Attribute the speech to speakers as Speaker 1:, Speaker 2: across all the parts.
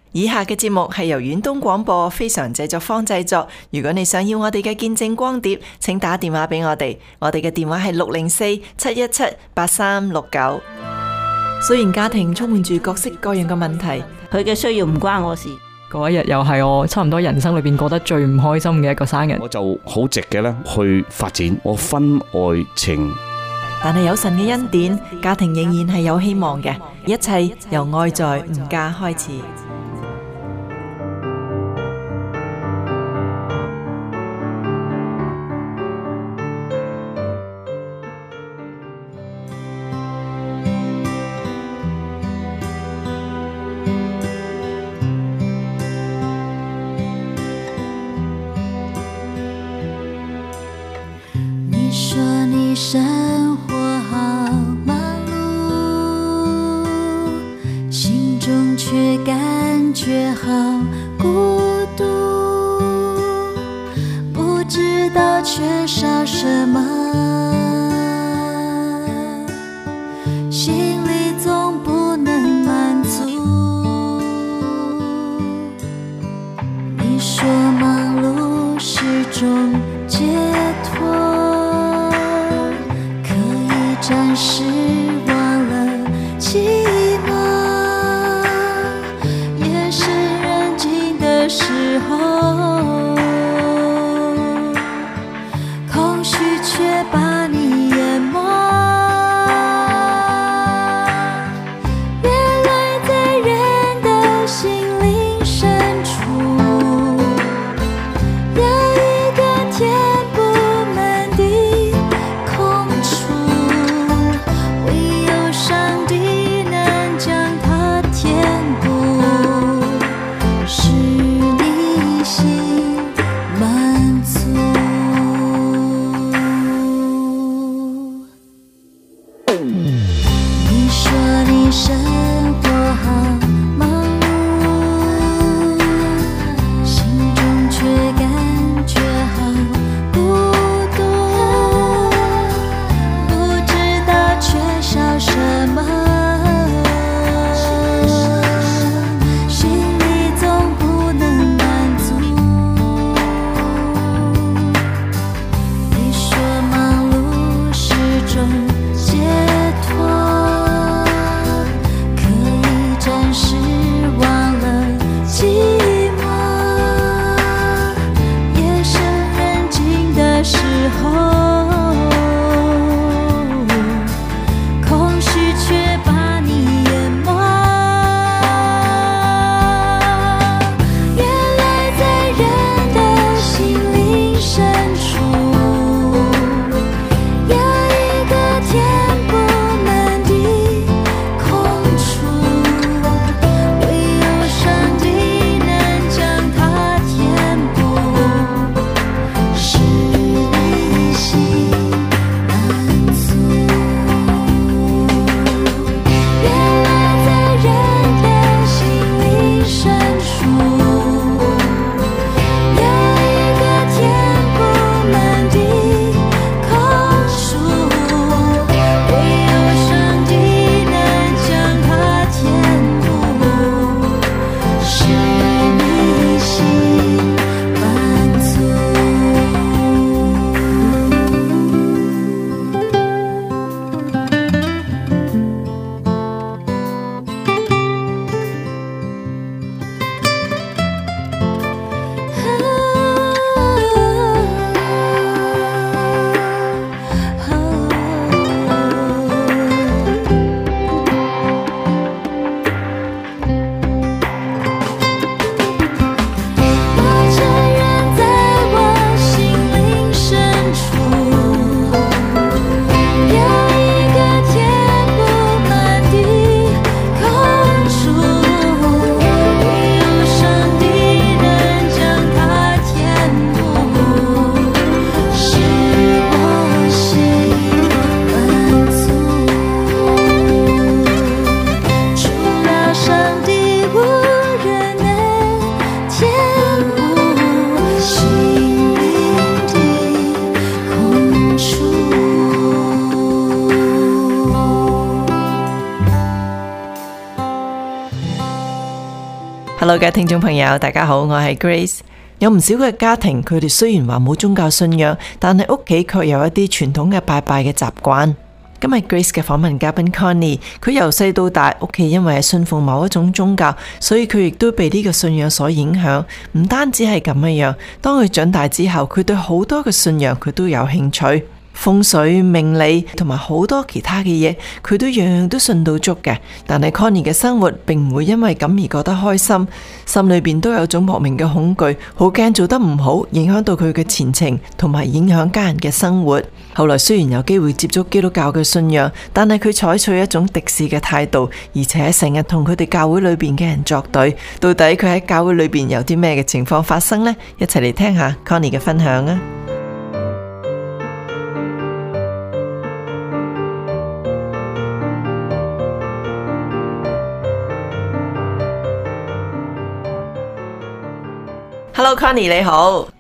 Speaker 1: 以下嘅節目係由遠東廣播非常製作坊製作。如果你想要我哋嘅見證光碟，請打電話俾我哋。我哋嘅電話係604-717-8369。雖然家庭充滿住各式各樣嘅問題，
Speaker 2: 佢嘅需要唔關我事。
Speaker 3: 嗰一日又係我差唔多人生裏邊過得最唔開心嘅一個生日，
Speaker 4: 我就好直嘅咧去發展我婚外情。
Speaker 1: 但係有神嘅恩典，家庭仍然係有希望嘅。一切由愛在吾家開始。
Speaker 5: 你說你生活好忙碌，心中卻感覺好孤獨，不知道缺少什麼，心裡總不能滿足。你說忙碌是種解脫，暫時忘了寂寞，夜深人靜的時候，空虛卻把你
Speaker 1: Hello 嘅聽眾朋友，大家好，我係 Grace。有唔少嘅家庭，佢哋雖然話冇宗教信仰，但係屋企卻有一啲傳統嘅拜拜嘅習慣。今日 Grace 嘅訪問嘉賓 Connie， 佢由細到大，屋企因為係信奉某一種宗教，所以佢亦都被呢個信仰所影響。唔單止係咁樣，當佢長大之後，佢對好多嘅信仰佢都有興趣。風水、命理同埋好多其他嘅嘢，佢都樣樣都信到足嘅。但係 Connie 嘅生活並唔會因為咁而覺得開心，心裏邊都有種莫名嘅恐懼，好驚做得唔好，影響到佢嘅前程，同埋影響家人嘅生活。後來雖然有機會接觸基督教嘅信仰，但係佢採取一種敵視嘅態度，而且成日同佢哋教會裏邊嘅人作對。到底佢喺教會裏邊有啲咩嘅情況發生呢？一齊嚟聽下 Connie 嘅分享啊！Hello Connie 你好。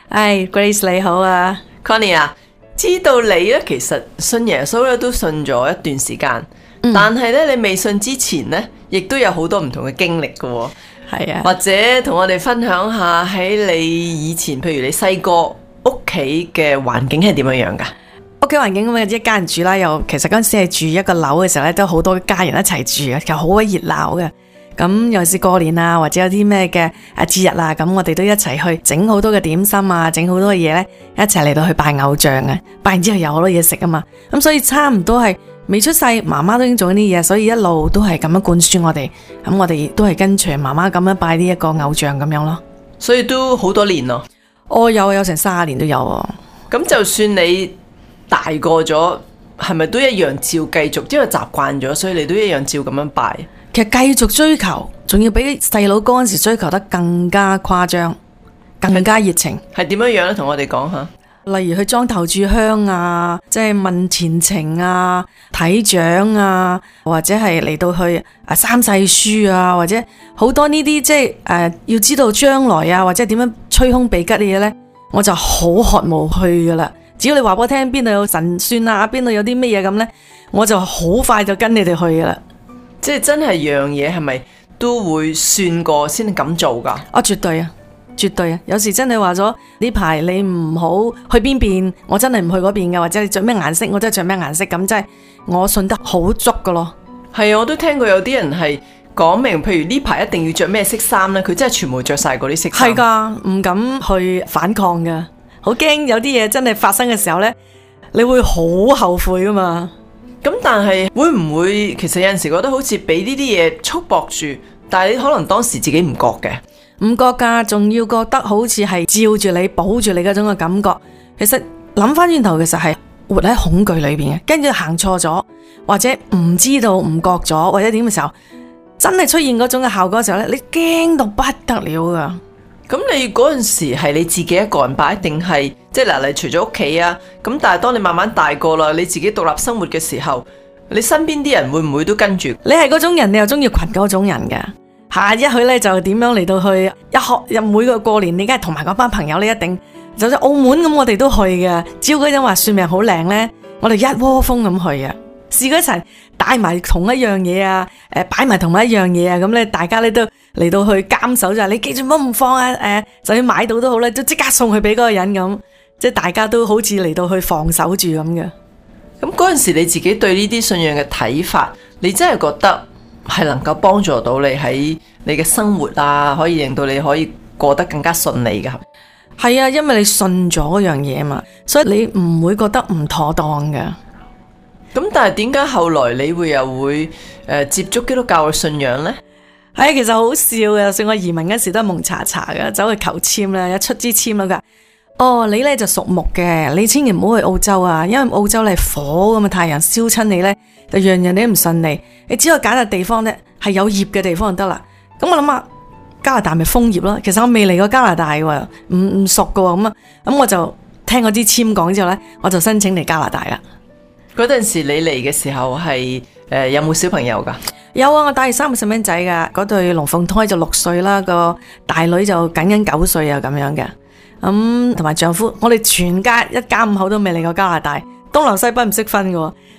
Speaker 2: Grace 你好啊。
Speaker 1: Connie 啊，知道你咧其實信耶穌咧都信咗一段時間，但係咧你未信之前咧，亦都有好多唔同嘅經歷㗎。
Speaker 2: 係啊，
Speaker 1: 或者同我哋分享下喺你以前，譬如你細個屋企嘅環境係點樣噶？
Speaker 2: 屋企環境咁啊，一家人住啦，又其實嗰陣時係住一個樓嘅時候咧，都好多家人一齊住嘅，其實好鬼熱鬧嘅。咁尤其是過年啊，或者有啲咩嘅節日啊，咁我哋都一齊去整好多嘅點心啊，整好多嘅嘢咧，一齊嚟到去拜偶像啊。拜完之後有好多嘢食啊嘛，咁所以差唔多係未出世，媽媽都已經做緊啲嘢，所以一路都係咁樣灌輸我哋。咁我哋都係跟隨媽媽咁樣拜呢一個偶像咁樣咯。
Speaker 1: 所以都好多年咯。
Speaker 2: 有成30年都有啊。
Speaker 1: 咁就算你大個咗，係咪都一樣照繼續？因為習慣咗，所以你都一樣照咁樣拜。
Speaker 2: 其實繼續追求，仲要比細佬嗰陣時追求得更加誇張，更加熱情。
Speaker 1: 係點樣樣咧？同我哋講下。
Speaker 2: 例如去裝頭炷香啊，即係問前程啊、睇獎啊，或者係嚟到去三世書啊，或者好多呢啲即係要知道將來啊，或者點樣催凶避吉嘅嘢呢，我就好渴慕去噶啦。只要你話俾我聽邊度有神算啊，邊度有啲乜嘢咁呢，我就好快就跟你哋去噶啦。
Speaker 1: 即係真係樣嘢係咪都會算過先咁做噶？
Speaker 2: 絕對啊，絕對啊！有時真係話咗呢排你唔好去邊邊，我真係唔去嗰邊嘅，或者你着咩顏色，我真係着咩顏色，咁真係我信得好足噶咯。係
Speaker 1: 啊，我都聽過有啲人係講明，譬如呢排一定要着咩色衫咧，佢真係全部着晒嗰啲色衫。係噶，唔敢去反抗噶，好驚有啲嘢真係發生嘅時候咧，你會好後悔噶嘛。咁但係會唔會其實有陣時覺得好似俾呢啲嘢束縛住，但係你可能當時自己唔覺嘅，唔覺噶，仲要覺得好似係照住你保住你嗰種嘅感覺。其實諗翻轉頭，其實係活喺恐懼裏邊嘅，跟住行錯咗，或者唔知道唔覺咗，或者點嘅時候，真係出現嗰種嘅效果嘅時候咧，你驚到不得了噶。咁你嗰陣時係你自己一個人拜，定係即係嗱？你除咗屋企啊，咁但係當你慢慢大個啦，你自己獨立生活嘅時候，你身邊啲人會唔會都跟住？你係嗰種人，你又中意群嗰種人嘅。下一去咧就點樣嚟到去每個過年，你梗係同埋嗰班朋友，你一定就算澳門咁，我哋都去嘅。只要嗰陣話算命好靚咧，我哋一窩蜂咁去啊！試過一齊帶埋同一樣嘢啊，擺埋同一樣嘢啊，咁咧大家咧都嚟到去監守就係你記住唔好唔放啊，就算買到都好咧，都即刻送去俾嗰個人咁，即係大家都好似嚟到去防守住咁嘅。咁嗰陣時你自己對呢啲信仰嘅睇法，你真係覺得係能夠幫助到你喺你嘅生活啊，可以令到你可以過得更加順利㗎？係啊，因為你信咗嗰樣嘢嘛，所以你唔會覺得唔妥當㗎。咁但係點解後來你又會接觸基督教嘅信仰呢？係其實好笑嘅，就算我移民嗰時都係蒙查查嘅，走去求簽啦，一出支簽啦，佢話你咧就屬木嘅，你千祈唔好去澳洲啊，因為澳洲你係火咁啊，太陽燒親你咧，就樣樣你都唔順利，你只可以揀個地方咧係有葉嘅地方就得啦。咁我諗下加拿大咪楓葉咯，其實我未嚟過加拿大喎，唔熟噶喎，咁我就聽嗰支簽講之後咧，我就申請嚟加拿大啦。嗰陣時你嚟嘅時候係有冇小朋友噶？有啊，我帶住3個細蚊仔噶，嗰對龍鳳胎就6歲啦，個大女就僅9歲啊咁樣嘅。咁同埋丈夫，我哋全家一家5口都未嚟過加拿大，東南西北唔識分嘅。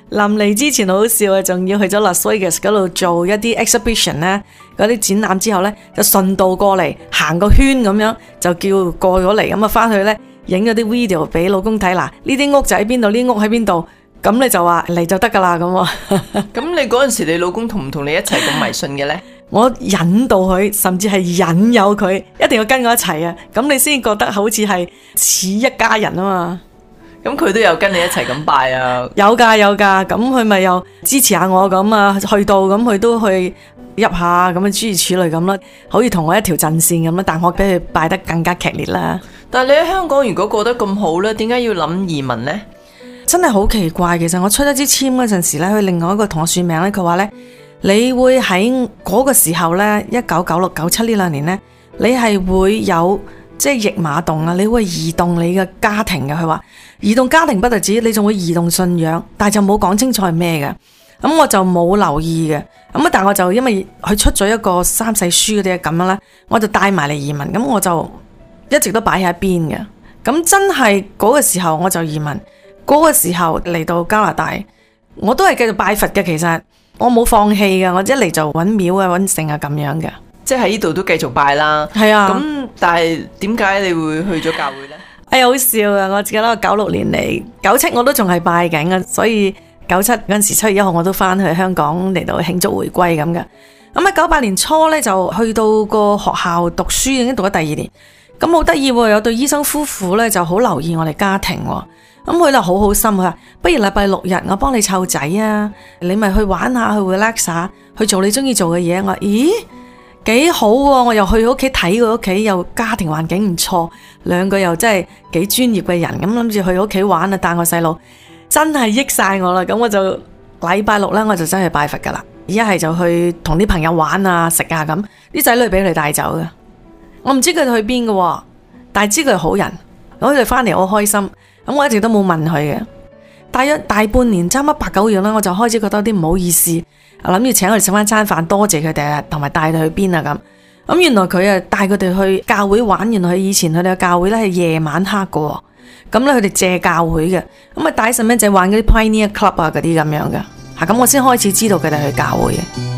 Speaker 2: 臨嚟之前好笑啊，仲要去咗 Las Vegas 嗰度做一啲 exhibition 咧，嗰啲展覽之後咧，就順道過嚟行個圈咁樣，就叫過咗嚟咁啊，翻去咧影咗啲 video 俾老公睇，嗱呢啲屋就喺邊度，呢啲屋喺邊度，咁你就話嚟就得噶啦咁。
Speaker 1: 咁你嗰陣時你老公同唔同你一齊咁迷信嘅咧？
Speaker 2: 我引導佢，甚至係引誘佢，一定要跟我一齊啊！咁你先覺得好似係似一家人啊嘛。
Speaker 1: 咁佢都有跟你一齊咁拜啊？
Speaker 2: 有噶，咁佢咪又支持下我咁啊？去到咁佢都去入下咁啊，諸如此類咁啦，好似同我一條陣線咁啦。但我俾佢拜得更加劇烈啦。
Speaker 1: 但係你喺香港如果過得咁好呢，點解要諗移民呢？
Speaker 2: 真係好奇怪。其實我出咗支簽嗰陣時咧，佢另外一個同我算命咧，佢話咧，你會喺嗰個時候咧，1996、97呢兩年咧，你係會有即係驛馬動啊，你會移動你嘅家庭嘅。佢話移動家庭不特止，你仲會移動信仰，但係就冇講清楚係咩嘅。咁我就冇留意嘅。咁但係我就因為佢出咗一個三世書嗰啲咁樣咧，我就帶埋嚟移民。咁我就一直都擺喺一邊嘅。咁真係嗰個時候我就移民，嗰個時候嚟到加拿大，我都係繼續拜佛嘅。其實我冇放棄嘅，我一嚟就揾廟啊、揾聖啊咁樣嘅。即
Speaker 1: 係喺呢度都繼續拜啦。
Speaker 2: 係啊。
Speaker 1: 咁但係點解你會去咗教會呢？
Speaker 2: 哎呀，好笑啊！我自己攞96年嚟，97我都仲係拜緊啊，所以97嗰陣時7月1號我都翻去香港嚟到慶祝回歸咁嘅。咁喺98年初咧就去到個學校讀書，已經讀咗第2年。咁好得意喎，有對醫生夫婦咧就好留意我哋家庭喎。咁佢就好好心，佢話不如禮拜6日我幫你湊仔啊，你咪去玩下，去 relax 下，去做你中意做嘅嘢。我話咦？幾好喎！我又去佢屋企睇佢屋企，又家庭環境唔錯，兩個又真係幾專業嘅人，咁諗住去佢屋企玩啊，帶我細路，真係益晒我啦！咁我就禮拜6咧，我就真係拜佛噶啦，一係就去同啲朋友玩啊、食啊咁，啲仔女俾佢哋帶走嘅，我唔知佢哋去邊嘅，但係知佢係好人，佢哋翻嚟好開心，咁我一直都冇問佢嘅，大約大半年差唔多8、9月啦，我就開始覺得有啲唔好意思。我諗住請佢哋食翻餐飯，多謝佢哋啊，同埋帶佢哋去邊啊咁。咁原來佢啊帶佢哋去教會玩，原來佢以前佢哋嘅教會咧係夜晚黑嘅，咁咧佢哋借教會嘅，咁啊帶細蚊仔玩嗰啲 Pioneer Club 啊嗰啲咁樣嘅，吓咁我先開始知道佢哋去教會嘅。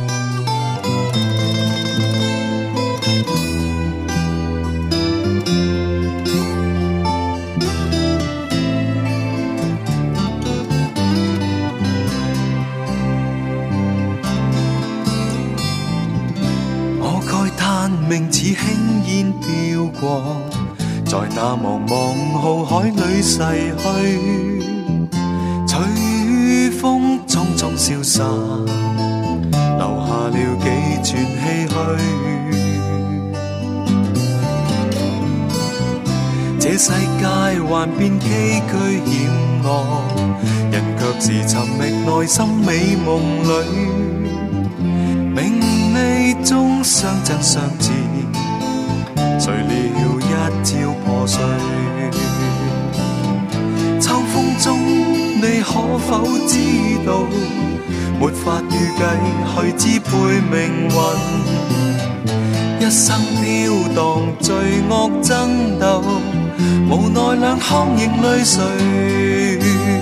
Speaker 6: 名似輕煙飄過，在那茫茫浩海裏逝去，隨風匆匆消散，留下了幾串唏噓。這世界幻變崎嶇險惡，人卻是尋覓內心美夢裏。明媚中相贈相知，誰料一朝破碎。秋風中你可否知道，沒法預計去支配命運，一生飄蕩罪惡爭鬥，無奈兩腔仍淚垂。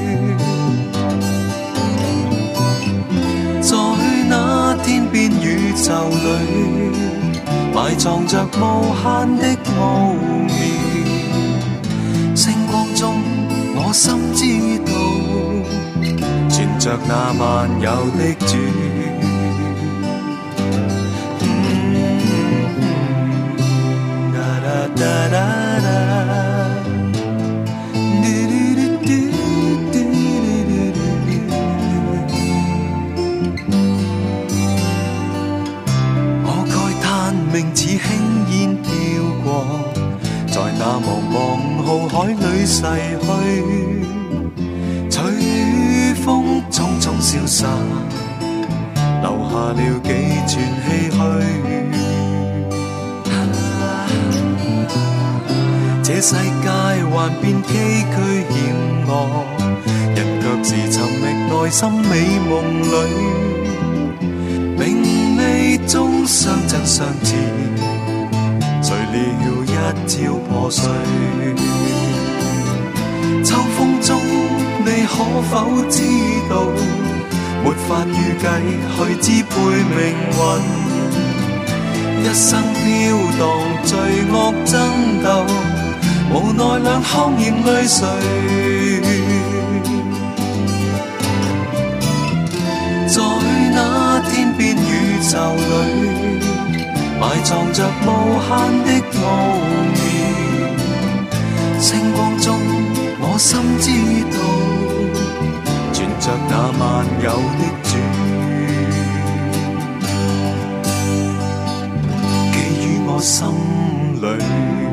Speaker 6: 在那天邊宇宙裏，埋藏着無限的奧妙。星光中，我心知道，存着那萬有的主。名似輕煙飄過，在那茫茫浩海裏逝去，隨風匆匆消散，留下了幾串唏噓。這世界幻變崎嶇險惡，人卻是尋覓內心美夢裏。明媚中相贈相知，誰料一朝破碎。秋風中你可否知道？沒法預計去支配命運，一生飄蕩罪惡爭鬥，無奈兩眶仍淚垂。在那天邊宇宙裏，埋藏着無限的奧妙，星光中我心知道，存着那萬有的主，寄於我心裏。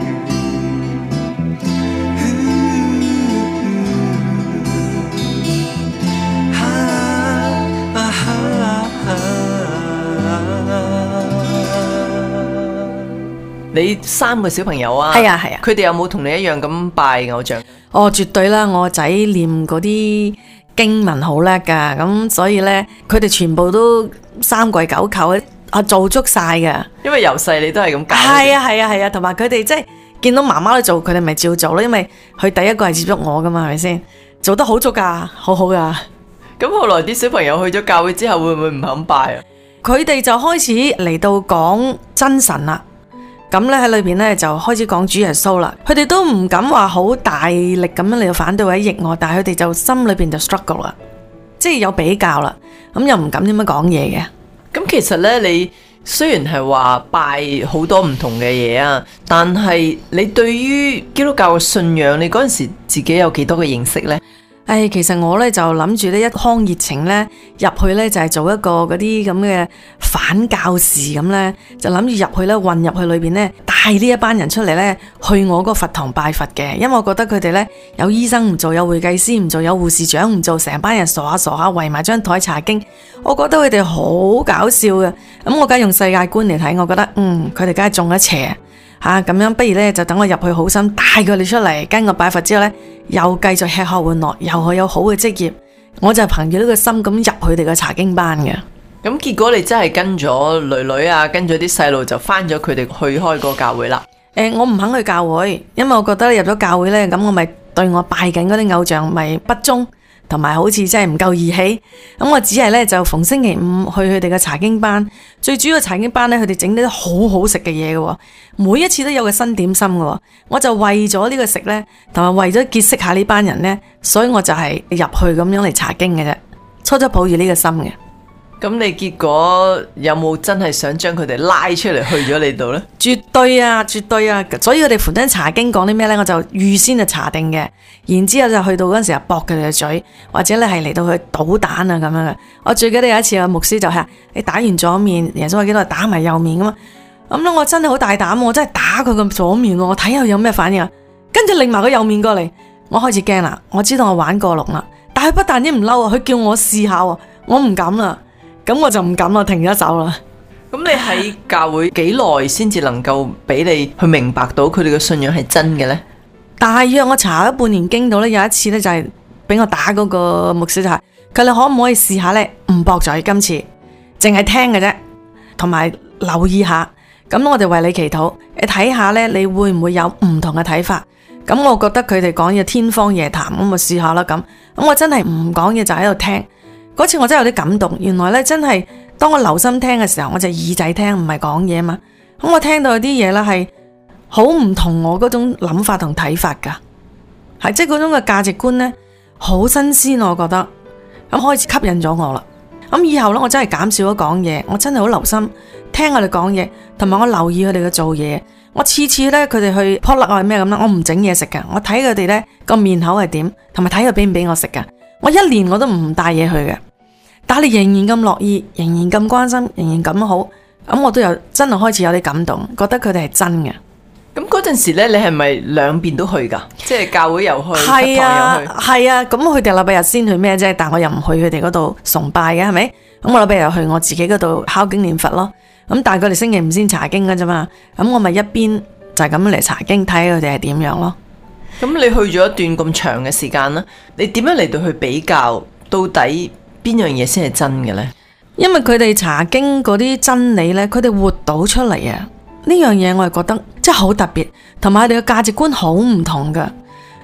Speaker 1: 你3個小朋友啊？
Speaker 2: 係啊係啊。
Speaker 1: 佢哋有冇同你一樣咁拜偶像？
Speaker 2: 哦，絕對啦！我仔念嗰啲經文好叻噶，咁所以呢，佢哋全部都三跪九叩做足晒噶。
Speaker 1: 因為由細你都係咁教。
Speaker 2: 係啊係啊係啊，同埋佢哋即係見到媽媽都做，佢哋咪照做咯。因為佢第一個係接觸我噶嘛，係咪先？做得好足噶，好好噶。
Speaker 1: 咁後來啲小朋友去咗教會之後，會唔會唔肯拜啊？
Speaker 2: 佢哋就開始嚟到講真神啦。咁咧喺裏邊咧就開始講主耶穌啦，佢哋都唔敢話好大力咁樣嚟到反對或者逆我，但係佢哋就心裏邊就 struggle 啦，即係有比較啦，咁又唔敢點樣講嘢嘅。
Speaker 1: 咁其實咧，你雖然係話拜好多唔同嘅嘢啊，但係你對於基督教嘅信仰，你嗰陣時自己有幾多嘅認識呢？
Speaker 2: 其實我咧就諗住呢一腔熱情咧入去咧就係做一個嗰啲咁嘅反教士咁咧，就諗住入去咧混入去裏邊咧帶呢一班人出嚟咧去我個佛堂拜佛嘅，因為我覺得佢哋咧有醫生唔做，有會計師唔做，有護士長唔做，成班人傻下傻下圍埋張台查經，我覺得佢哋好搞笑嘅。咁我梗係用世界觀嚟睇，我覺得佢哋梗係中咗邪。咁樣不如咧就等我入去好心帶佢哋出嚟，跟我拜佛之後咧又繼續吃喝玩樂，又可有好嘅職業，我就憑住呢個心咁入佢哋嘅查經班嘅。
Speaker 1: 咁結果你真係跟咗女女啊，跟咗啲細路就翻咗佢哋去開個教會啦。
Speaker 2: 我唔肯去教會，因為我覺得入咗教會咧，咁我咪對我拜緊嗰啲偶像咪不忠，同埋好似真係唔夠義氣。咁我只係咧就逢星期五去佢哋嘅查經班，最主要嘅查經班咧，佢哋整啲好好食嘅嘢嘅，每一次都有個新點心嘅。我就為咗呢個食咧，同埋為咗結識下呢班人咧，所以我就係入去咁樣嚟查經嘅啫，初初抱住呢個心嘅。
Speaker 1: 咁你結果有冇真係想將佢哋拉出嚟去咗你度呢？
Speaker 2: 絕對啊，絕對啊！所以佢哋逢親查經講啲咩呢？我就預先就查定嘅，然之後就去到嗰陣時候駁佢哋嘅嘴，或者咧係嚟到去搗蛋啊咁樣嘅。我最記得有一次個牧師就係你打完左面，耶穌話幾多打埋右面咁嘛。咁咧我真係好大膽，我真係打佢個左面，我睇下有咩反應啊。跟住擰埋個右面過嚟，我開始驚啦。我知道我玩過龍啦，但係佢不但止唔嬲啊，佢叫我試下，我唔敢啦。咁我就唔敢啦，停咗手啦。
Speaker 1: 咁你喺教會幾耐先至能夠俾你去明白到佢哋嘅信仰係真嘅呢？
Speaker 2: 大約我查咗半年經到呢，有一次呢，就係俾我打嗰個牧師就係佢，你可唔可以試下呢？唔駁嘴，今次淨係聽嘅啫，同埋留意下。咁我哋為你祈禱，你睇下呢，你會唔會有唔同嘅睇法？咁我覺得佢哋講嘢天方夜譚，咁我試下啦。咁我真係唔講嘢就喺度聽。嗰次我真係有啲感動，原來咧真係當我留心聽嘅時候，我就耳仔聽，唔係講嘢嘛。咁我聽到有啲嘢咧係好唔同我嗰種諗法同睇法噶，係即係嗰種嘅價值觀咧好新鮮，我覺得咁開始吸引咗我啦。咁以後咧我真係減少咗講嘢，我真係好留心聽佢哋講嘢，同埋我留意佢哋嘅做嘢。我次次咧佢哋去撲甩係咩咁啦，我唔整嘢食噶，我睇佢哋咧個面口係點，同埋睇佢俾唔俾我食噶。我一年我都唔帶嘢去嘅。但你仍然咁樂意，仍然咁關心，仍然咁好，咁我都有真係開始有啲感動，覺得佢哋係真嘅。
Speaker 1: 咁嗰陣時咧，你係咪兩邊都去噶？即係教會又去，佛堂又去。
Speaker 2: 係啊，咁佢哋禮拜日先去咩啫？但我又唔去佢哋嗰度崇拜嘅，係咪？咁我禮拜日去我自己嗰度敲經念佛咯。咁但係佢哋星期五先查經噶啫嘛。咁我咪一邊就係咁樣嚟查經，睇佢哋係點樣咯。
Speaker 1: 咁你去咗一段咁長嘅時間啦，你點樣嚟到去比較到底邊樣嘢先係真嘅呢？
Speaker 2: 因為佢哋查經嗰啲真理呢，佢哋活到出嚟啊！呢樣嘢我係覺得真係好特別，同埋佢哋嘅價值觀好唔同噶。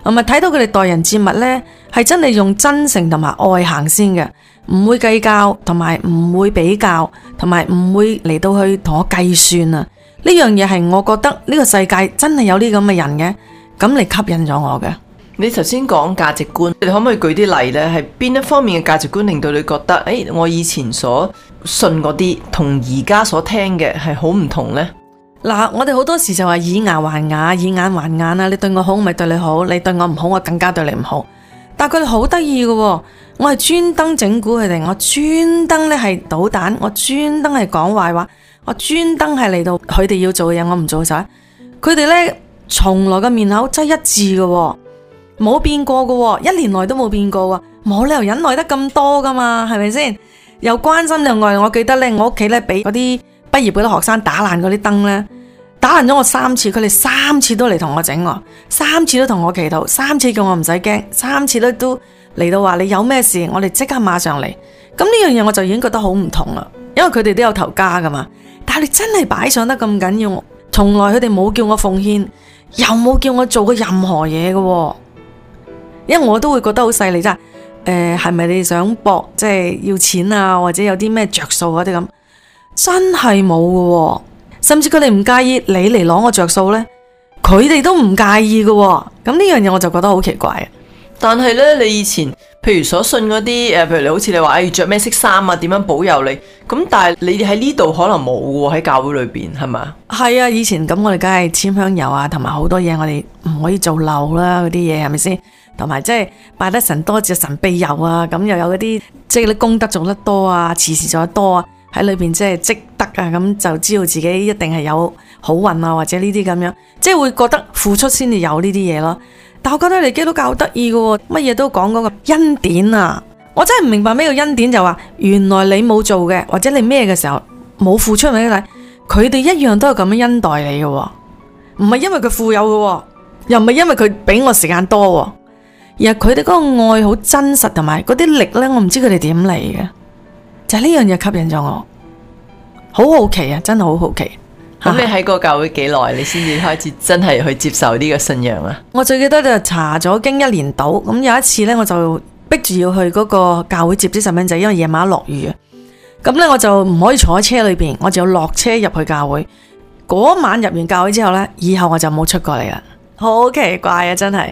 Speaker 2: 同埋睇到佢哋待人接物呢，係真係用真誠同埋愛行先嘅，唔會計較，同埋唔會比較，同埋唔會嚟到去同我計算啊！呢樣嘢係我覺得呢個世界真係有呢咁嘅人嘅，咁嚟吸引咗我嘅。
Speaker 1: 你頭先講價值觀，你可唔可以舉啲例呢？係邊一方面嘅價值觀令到你覺得，我以前所信嗰啲同而家所聽嘅係好唔同呢？
Speaker 2: 嗱，我哋好多時就話以牙還牙，以眼還眼啊！你對我好，我咪對你好；你對我唔好，我更加對你唔好。但係佢哋好得意嘅，我係專登整蠱佢哋，我專登咧係搗蛋，我專登係講壞話，我專登係嚟到佢哋要做嘅嘢，我唔做晒。佢哋咧從來個面口真係一致嘅，冇變過嘅，一年內都冇變過，冇理由忍耐得咁多噶嘛，係咪先？又關心又愛。我記得咧，我屋企咧俾嗰啲畢業嗰啲學生打爛嗰啲燈咧，打爛咗我3次，佢哋3次都嚟同我整喎，3次都同我祈禱，3次叫我唔使驚，3次都嚟到話你有咩事，我哋即刻馬上嚟。咁呢樣嘢我就已經覺得好唔同啦，因為佢哋都有頭家噶嘛。但係你真係擺上得咁緊要，從來佢哋冇叫我奉獻，又冇叫我做過任何嘢嘅，因為我都會覺得好勢利啫。係咪你想搏即係要錢啊，或者有啲咩着數嗰啲咁？真係冇嘅，甚至佢哋唔介意你嚟攞我着數呢，佢哋都唔介意嘅。咁呢樣嘢我就覺得好奇怪。
Speaker 1: 但係呢，你以前譬如所信嗰啲譬如你好似你話要着咩色衫啊，點樣保佑你咁，但係你哋喺呢度可能冇嘅喎，喺教會裏邊係咪？係
Speaker 2: 啊，以前咁我哋梗係簽香油啊，同埋好多嘢我哋唔可以做漏啦，嗰啲嘢係咪先？同埋即係拜得神多謝神庇佑啊，咁又有嗰啲即係啲功德做得多啊，慈善做得多啊，喺裏邊即係積德啊，咁就知道自己一定係有好運啊，或者呢啲咁樣，即係會覺得付出先至有呢啲嘢咯。但我覺得你基督教好得意嘅，乜嘢都講嗰個恩典啊，我真係唔明白咩叫恩典，就話原來你冇做嘅，或者你咩嘅時候冇付出咪咧，佢哋一樣都係咁樣恩待你嘅，唔係因為佢富有嘅，又唔係因為佢俾我時間多。而係佢哋嗰個愛好真實，同埋嗰啲力呢，我唔知佢哋點嚟嘅，就係呢樣嘢吸引咗我，好好奇啊，真係好好奇。咁你喺個教會幾耐，你先至開始真係去接受呢個信仰啊？我最記得就查咗經1年到，咁有一次呢，我就逼住要去嗰個教會接啲細蚊仔，因為夜晚落雨啊。咁呢，我就唔可以坐喺車裏邊，我就要落車入去教會。嗰晚入完教會之後呢，以後我就冇出過嚟啦，好奇怪啊，真係。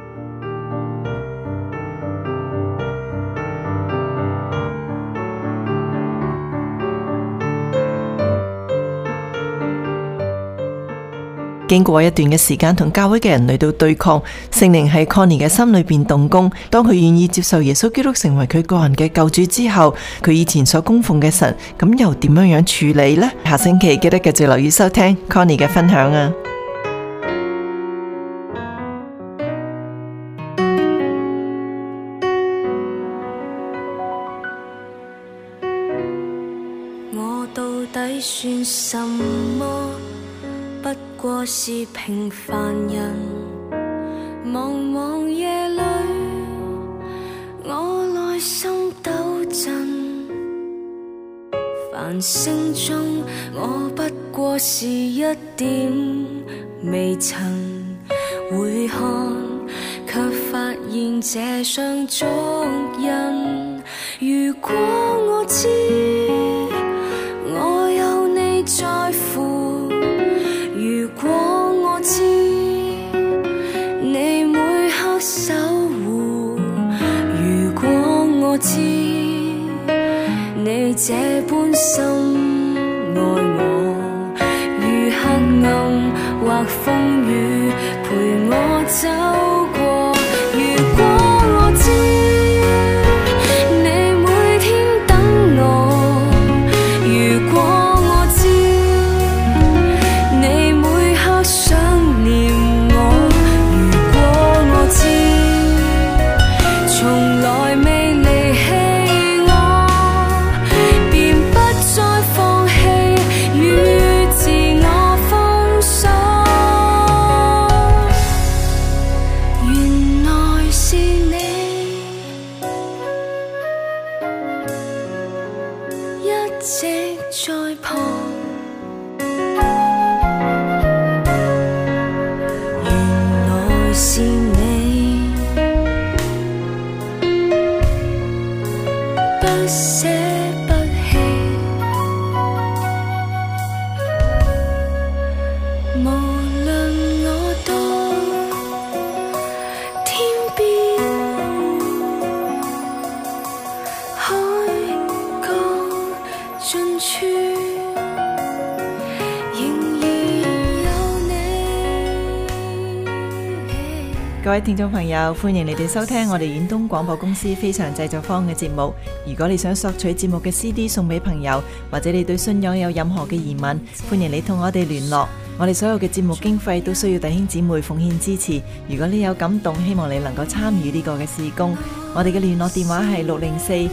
Speaker 2: 經過一段嘅時間同教會嘅人嚟到對抗，聖靈喺 Connie 嘅心裏邊動工。當佢願意接受耶穌基督成為佢個人嘅救主之後，佢以前所供奉嘅神，咁又點樣樣處理呢？下星期記得繼續留意收聽 Connie 嘅分享啊！
Speaker 5: 我到底算什麼？不過是平凡人，茫茫夜裏，我內心抖震。繁星中，我不過是一點微塵，回看，卻發現這雙足印。如果我知，我有你在乎。如果我知你每刻守護，如果我知你這般深愛我，如黑暗或風雨陪我走過，如果我知你每天等我，如果我知你每刻想念我，如果我知從來未離棄我，便不再放棄與自我封鎖。 無論我到天邊海角盡處，仍然有你。
Speaker 7: 各位聽眾朋友，歡迎你哋收聽我哋遠東廣播公司非常製作坊嘅節目。如果你想索取節目嘅 CD 送俾朋友，或者你對信仰有任何嘅疑問，歡迎你同我哋聯絡。我哋所有嘅節目經費都需要弟兄姊妹奉獻支持。如果你有感動，希望你能夠參與呢個嘅事工。我哋嘅聯絡電話係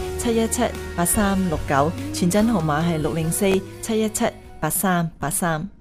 Speaker 7: 604-717-8369，傳真號碼係604-717-8383。